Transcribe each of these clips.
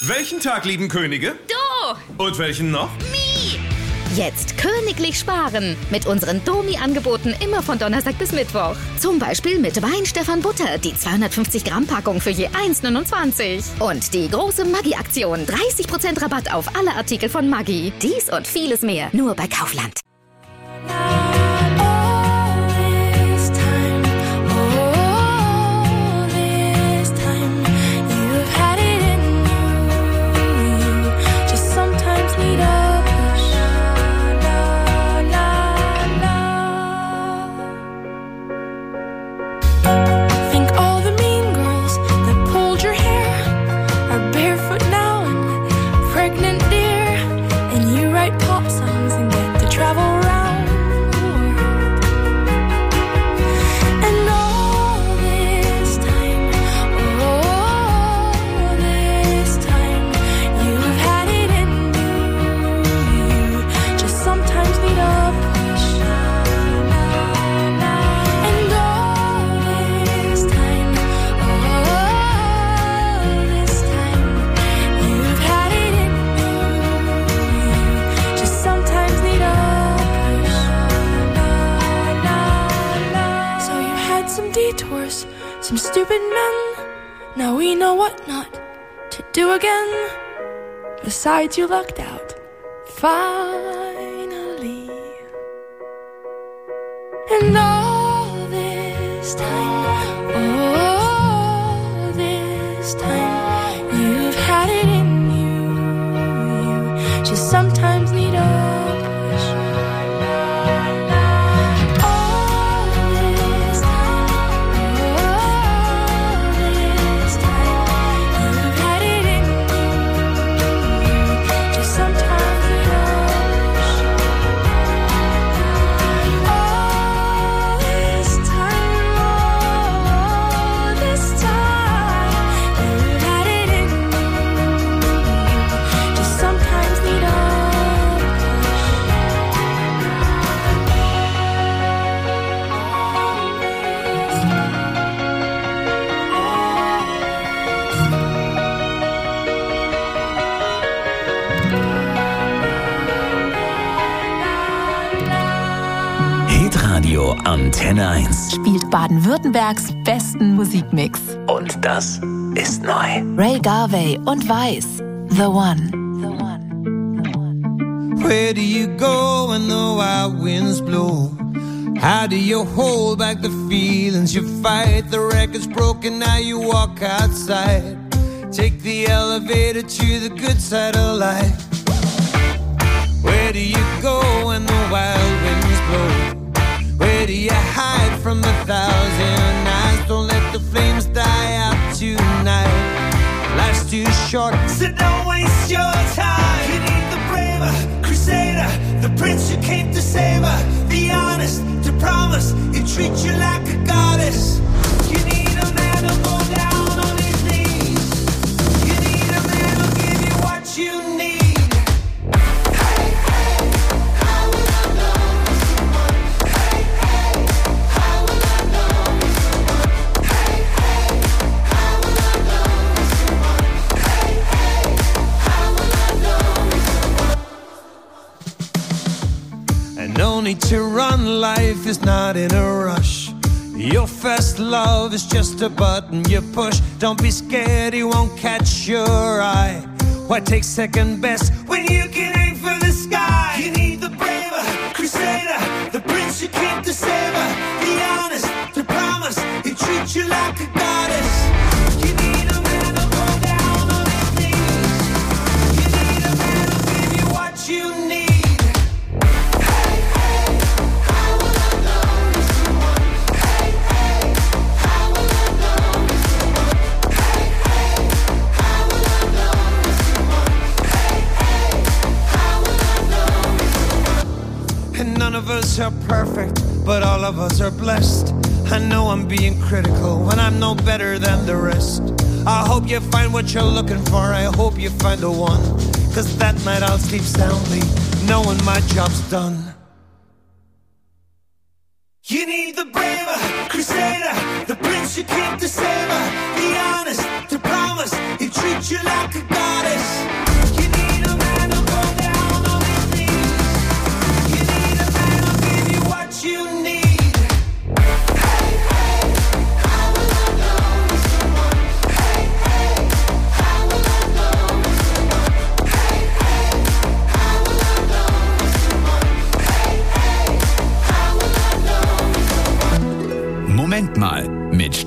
Welchen Tag lieben Könige? Du! Und welchen noch? Mi! Jetzt königlich sparen mit unseren Domi-Angeboten immer von Donnerstag bis Mittwoch. Zum Beispiel mit Wein-Stefan Butter, die 250 Gramm Packung für je 1,29. Und die große Maggi-Aktion, 30% Rabatt auf alle Artikel von Maggi. Dies und vieles mehr, nur bei Kaufland. Some stupid men. Now we know what not to do again. Besides, you lucked out finally. And all this time, you've had it in you. You just sometimes need a Antenne 1 spielt Baden-Württembergs besten Musikmix. Und das ist neu. Ray Garvey und Weiß, The One. Where do you go when the wild winds blow? How do you hold back the feelings you fight? The record's broken, now you walk outside. Take the elevator to the good side of life. Where do you go when the wild winds blow? Where do you hide from the thousand eyes? Don't let the flames die out tonight. Life's too short, so don't waste your time. You need the braver crusader, the prince who came to save her, the honest to promise he'll treat you like a goddess. You need a man to go down on his knees. You need a man who'll give you what you need. No need to run, life is not in a rush. Your first love is just a button you push. Don't be scared, he won't catch your eye. Why take second best when you can aim for the sky? You need the braver crusader, the prince who came to save her, the honest to promise he'll treat you like a goddess. You need a man to go down on his knees. You need a man who'll give you what you need. None of us are perfect, but all of us are blessed. I know I'm being critical when I'm no better than the rest. I hope you find what you're looking for, I hope you find the one. Cause that night I'll sleep soundly, knowing my job's done. You need the braver crusader, the prince who came to save her, the honest to promise he'll treat you like a goddess.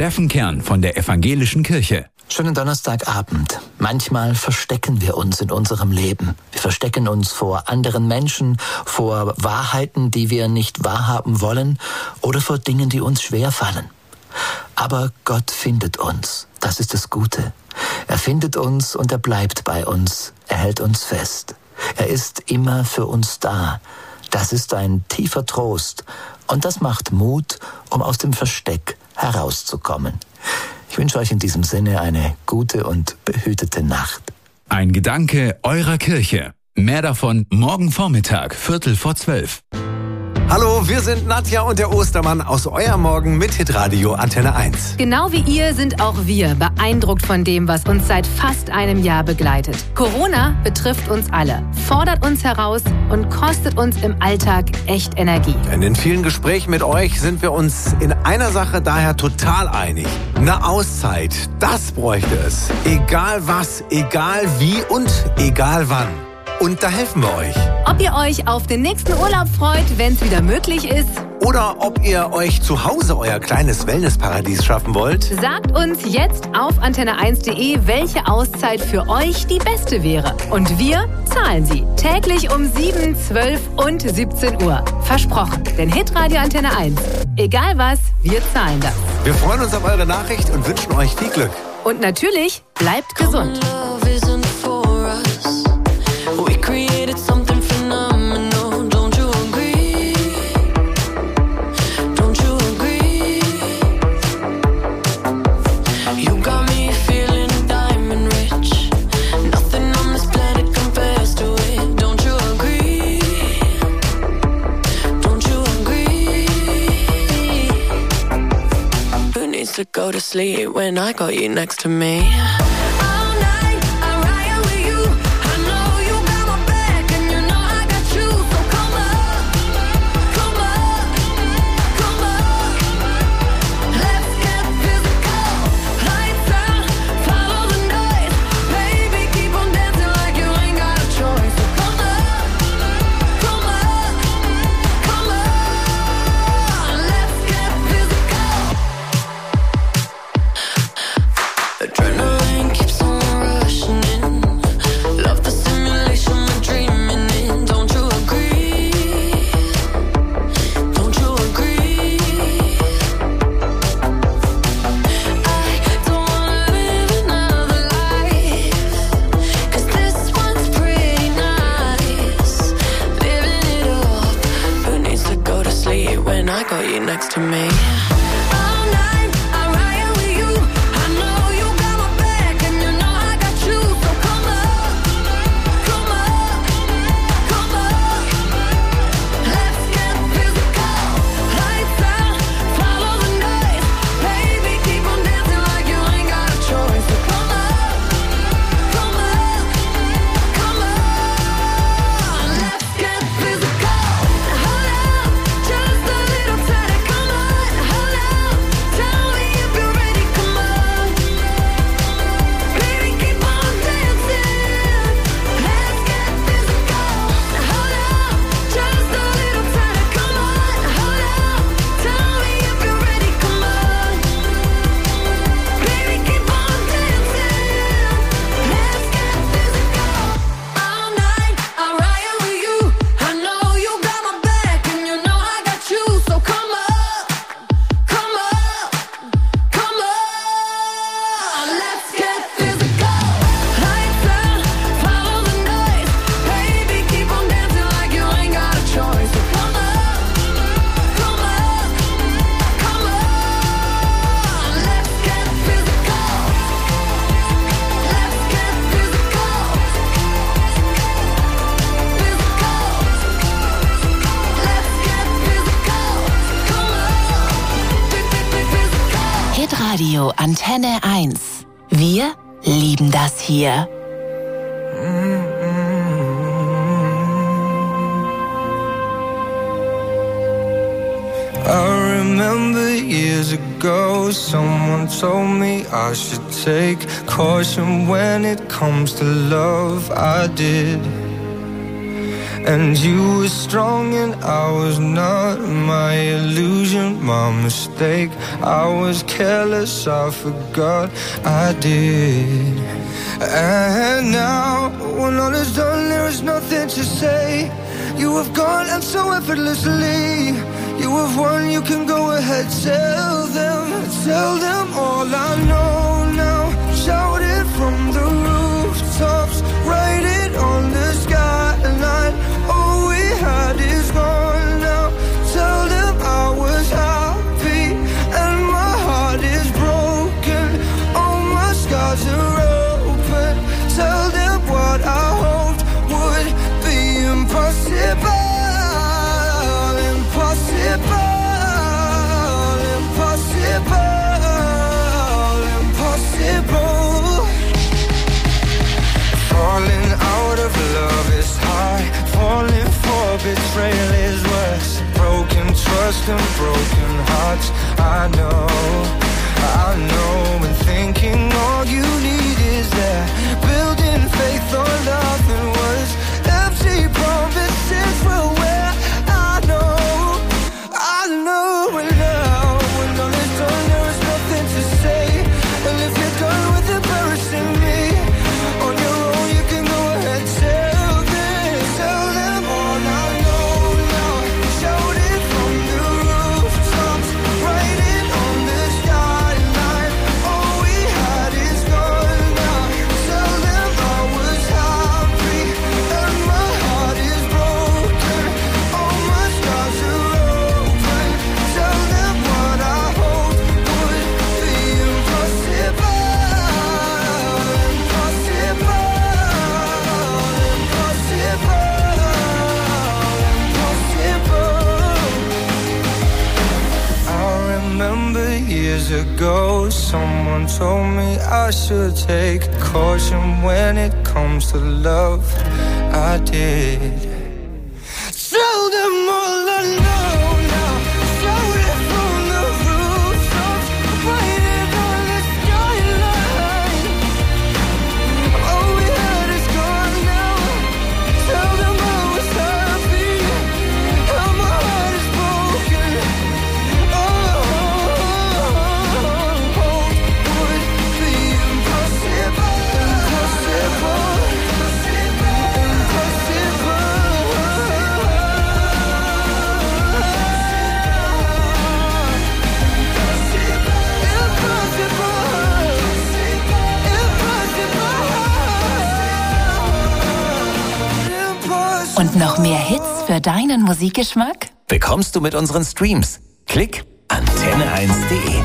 Steffen Kern von der Evangelischen Kirche. Schönen Donnerstagabend. Manchmal verstecken wir uns in unserem Leben. Wir verstecken uns vor anderen Menschen, vor Wahrheiten, die wir nicht wahrhaben wollen oder vor Dingen, die uns schwerfallen. Aber Gott findet uns. Das ist das Gute. Er findet uns und er bleibt bei uns. Er hält uns fest. Er ist immer für uns da. Das ist ein tiefer Trost. Und das macht Mut, um aus dem Versteck herauszukommen. Ich wünsche euch in diesem Sinne eine gute und behütete Nacht. Ein Gedanke eurer Kirche. Mehr davon morgen Vormittag, 11:45. Hallo, wir sind Nadja und der Ostermann aus Euer Morgen mit Hitradio Antenne 1. Genau wie ihr sind auch wir beeindruckt von dem, was uns seit fast einem Jahr begleitet. Corona betrifft uns alle, fordert uns heraus und kostet uns im Alltag echt Energie. In den vielen Gesprächen mit euch sind wir uns in einer Sache daher total einig. Eine Auszeit, das bräuchte es. Egal was, egal wie und egal wann. Und da helfen wir euch. Ob ihr euch auf den nächsten Urlaub freut, wenn es wieder möglich ist. Oder ob ihr euch zu Hause euer kleines Wellnessparadies schaffen wollt. Sagt uns jetzt auf antenne1.de, welche Auszeit für euch die beste wäre. Und wir zahlen sie. Täglich um 7, 12 und 17 Uhr. Versprochen. Denn Hitradio Antenne 1. Egal was, wir zahlen das. Wir freuen uns auf eure Nachricht und wünschen euch viel Glück. Und natürlich, bleibt gesund. Created something phenomenal, don't you agree? Don't you agree? You got me feeling diamond rich. Nothing on this planet compares to it. Don't you agree? Don't you agree? Who needs to go to sleep when I got you next to me? Next to me. Radio Antenne 1. Wir lieben das hier. I remember years ago, someone told me I should take caution when it comes to love. I did. And you were strong and I was not. My illusion, my mistake. I was careless, I forgot I did. And now, when all is done, there is nothing to say. You have gone and so effortlessly. You have won, you can go ahead, tell them all I know now. Shout it from the rooftops, write it on the skyline. All we had is gone now. Tell them I was happy and my heart is broken. All my scars are open. Tell them what I hoped would be impossible. Falling out of love is hard. Falling for betrayal is worse. Broken trust and broken hearts. I know. And thinking all you need is that. Building faith on nothing was empty promises for where I know. And now when all is done, there is nothing to say. And if you're done with embarrassing me on your own, you can go ahead, tell them all I know now. Shout it from the rooftops, write it on the skyline. All we had is gone now. Tell them I was happy and my heart is broken. All my scars are open. Tell them what I hoped would be impossible. I remember years ago, someone told me I should take caution when it comes to love. I did. Tell them all I know now. Shout it from the rooftops, write it on the skyline. All we had is gone now. Tell them I was happy and my heart is broken. Would be impossible. Und noch mehr Hits für deinen Musikgeschmack? Bekommst du mit unseren Streams. Klick antenne1.de.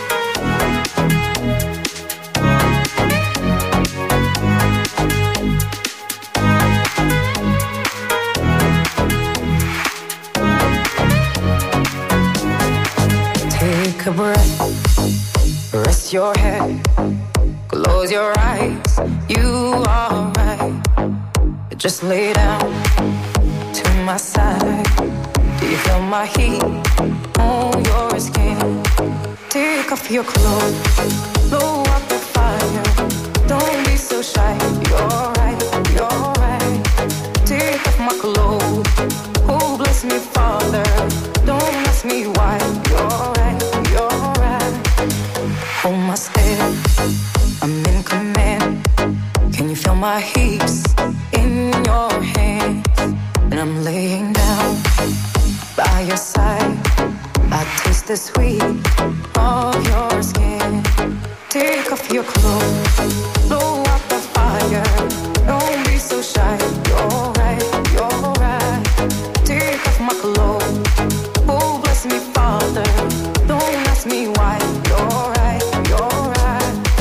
Take a breath, rest your head, close your eyes, you are right. Just lay down to my side. Do you feel my heat on your skin? Take off your clothes, blow up the fire. Don't be so shy, you're right, you're right. Take off my clothes, oh bless me Father. Don't ask me why, you're right, you're right. Hold my step, I'm in command. Can you feel my hips in your hands? And I'm laying down by your side. I taste the sweet of your skin. Take off your clothes, blow up the fire. Don't be so shy, you're right, you're right. Take off my clothes, oh bless me Father. Don't ask me why, you're right, you're right.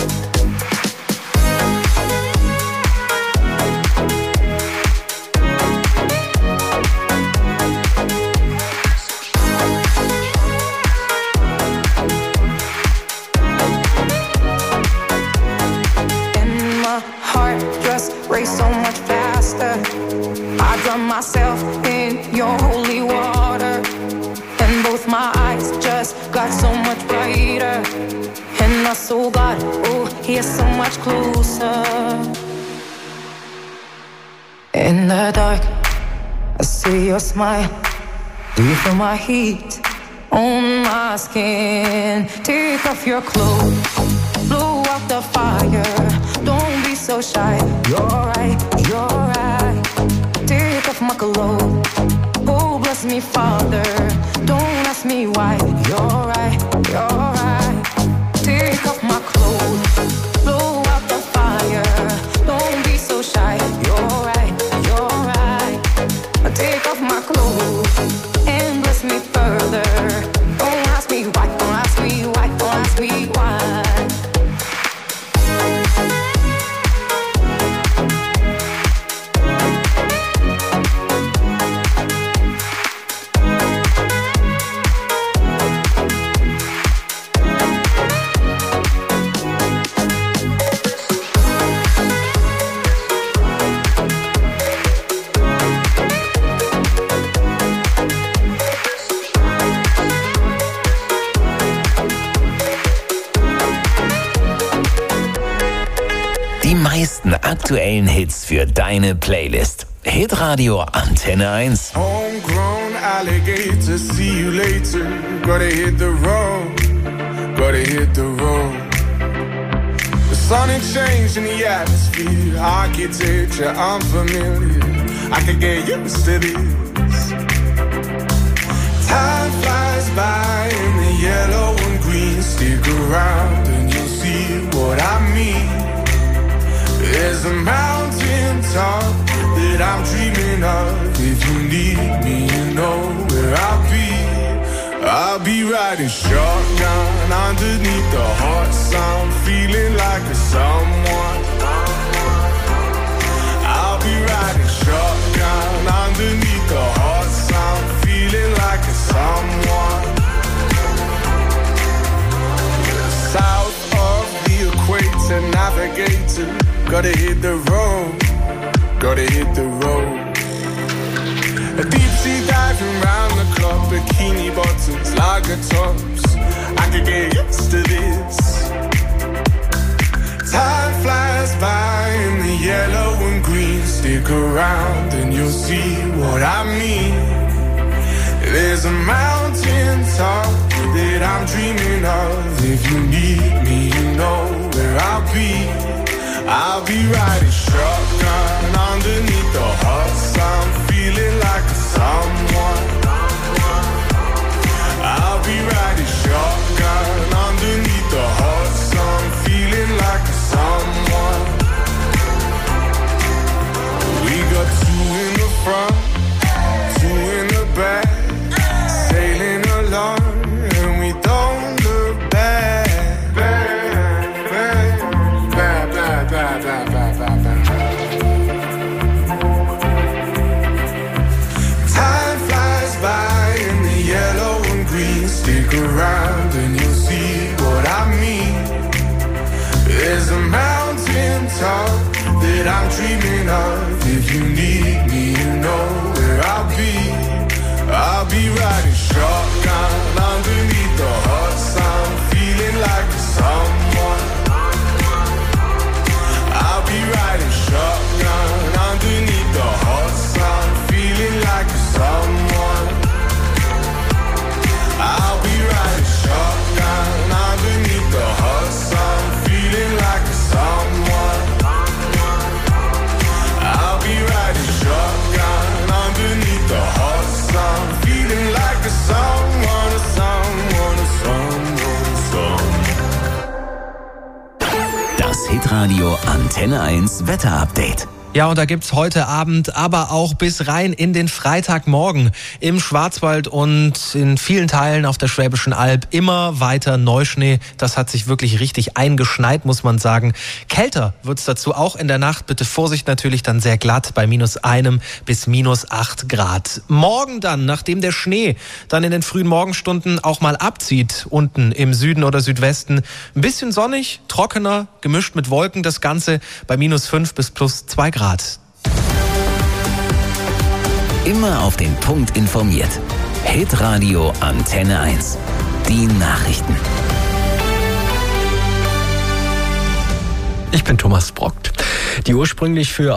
Race so much faster. I drown myself in your holy water, and both my eyes just got so much brighter. And I saw God, oh, He is so much closer. In the dark, I see your smile. Do you feel my heat on my skin? Take off your clothes, blow out the fire. Don't be so shy. You're right, you're right. Take off my clothes. Oh, bless me, Father. Don't ask me why. You're right, you're right. Take off my clothes, blow out the fire. Don't be so shy. You're right, you're right. Take off my clothes and bless me further. Don't ask me why, don't ask me why, don't ask me why. Die meisten aktuellen Hits für deine Playlist. Hitradio Antenne 1. Homegrown alligator, see you later. Gotta hit the road, gotta hit the road. The sonic change in the atmosphere, architecture unfamiliar. I could get used to this. Time flies by in the yellow and green. Stick around and you'll see what I mean. There's a mountain top that I'm dreaming of. If you need me, you know where I'll be. I'll be riding shotgun underneath the hot sun, feeling like a someone. I'll be riding shotgun underneath the hot sun, feeling like a someone. South of the equator, navigator. Gotta hit the road, gotta hit the road. A deep sea diving round the clock, bikini bottoms, lager tops. I could get used to this. Time flies by in the yellow and green. Stick around and you'll see what I mean. There's a mountain top that I'm dreaming of. If you need me, you know where I'll be. I'll be riding shotgun underneath the hot sun, feeling like a someone. I'll be riding shotgun underneath the hot sun, feeling like a someone. We got two in the front, two in the back, sailing along, and we don't look back. Time flies by in the yellow and green. Stick around and you'll see what I mean. There's a mountain top that I'm dreaming of. If you need me, you know where I'll be. I'll be riding shotgun underneath the hot sun, feeling like a someone. I'll be riding shotgun underneath the hot sun, feeling like a someone. I'll be riding shotgun underneath the hot sun, feeling like a someone. I'll be riding shotgun underneath the hot sun, feeling like a someone, a someone, a someone, a someone. Das Hitradio Antenne 1 Wetterupdate. Ja, und da gibt's heute Abend, aber auch bis rein in den Freitagmorgen im Schwarzwald und in vielen Teilen auf der Schwäbischen Alb immer weiter Neuschnee. Das hat sich wirklich richtig eingeschneit, muss man sagen. Kälter wird's dazu auch in der Nacht. Bitte Vorsicht, natürlich dann sehr glatt bei -1 bis -8 Grad. Morgen dann, nachdem der Schnee dann in den frühen Morgenstunden auch mal abzieht, unten im Süden oder Südwesten, ein bisschen sonnig, trockener, gemischt mit Wolken, das Ganze bei -5 bis +2 Grad. Immer auf den Punkt informiert. Hitradio Antenne 1. Die Nachrichten. Ich bin Thomas Brockt. Die ursprünglich für